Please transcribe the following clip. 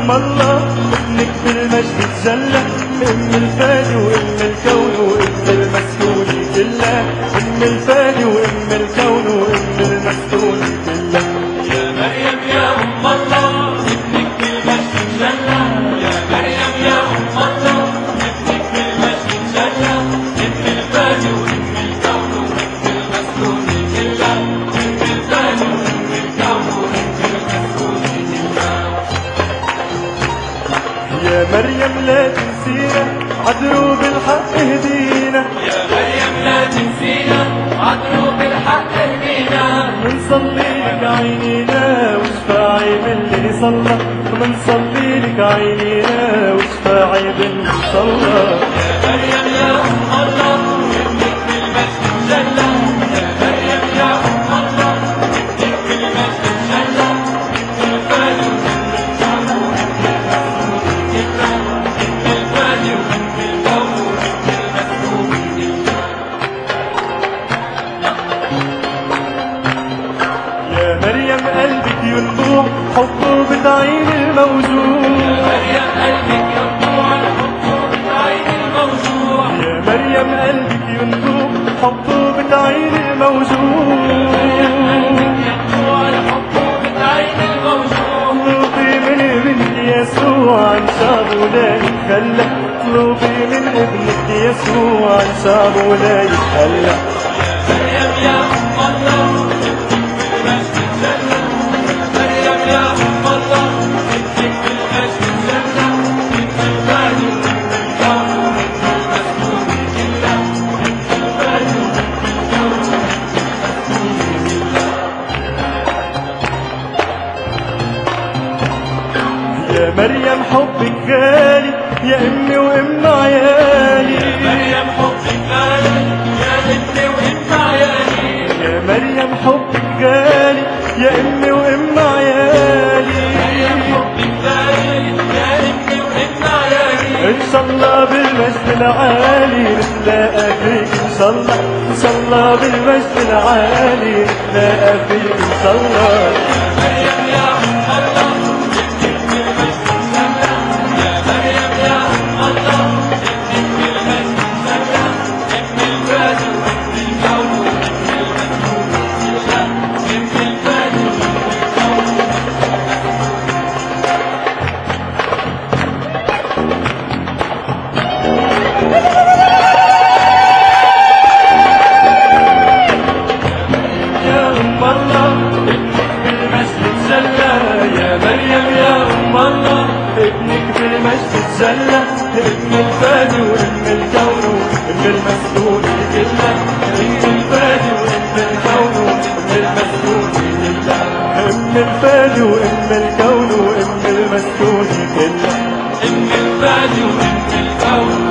أم الله ابنك بالمجد تجلى، أم الفادي وأم الكون وأم المسكون كله، أم الفادي وأم الكون وأم المسكون كله. يا مريم يا أم الله ابنك بالمجد تجلى، يا مريم يا أم الله ابنك بالمجد تجلى، أم الفادي وأم الكون وأم المسكون كله، أم الفادي وأم الكون وأم المسكون كله. يا مريم لا تنسينا عدروب الحق اهدينا، يا مريم لا تنسينا عدروب الحق اهدينا، منصلي لك عينينا وشفاعي باللي صلى، منصلي لك عينينا وشفاعي باللي صلى. يا مريم يا أم الله ابنك بالمجد تجلى، يا مريم يا أم الله ابنك بالمجد تجلى، أم الفادي وأم الكون وأم المسكون كله، أم الفادي وأم الكون وأم المسكون كله. يا مريم قلبك ينبوع حبه بتعين الموجود، يا مريم قلبك ينبوع حبه بتعين الموجوع، يا مريم قلبك ينبوع حبه بتعين الموجود، اطلبي من ابنك يسوع عن شعبه لا يتخلى، اطلبي من ابنك يسوع عن شعبه لا يتخلى. مريم يا أم الله ابنك بالمجد تجلى، يا مريم يا أم الله ابنك بالمجد تجلى، أم الفادي وأم الكون وأم المسكون كله، أم الفادي وأم الكون وأم المسكون كله. يا مريم حبك غالي يا امي وام عيالي، يا مريم حبك غالي يا ابني وأم عيالي، يا مريم حبك غالي يا امي وام عيالي، مريم حبك غالي يا ابني وأم عيالي. ان شاء الله بالمجد العالي نتلاقى فيك ان شاء الله، ان شاء الله بالمجد العالي نتلاقى فيك ان شاء الله. مريم يا أم الله ابنك بالمجد تجلى، يا مريم يا أم الله ابنك بالمجد تجلى، أم الفادي وأم الكون وأم المسكون كله، أم الفادي وأم الكون. يا ام الله ابنك بالمجد تجلى، يا مريم يا أم الله ابنك بالمجد تجلى، ابن الفادي وام الكون وام المسكون كله، ابن الفادي وام الكون وام المسكون كله، ابن الفادي وام الكون وام المسكون كله. أم الفادي وأم الكون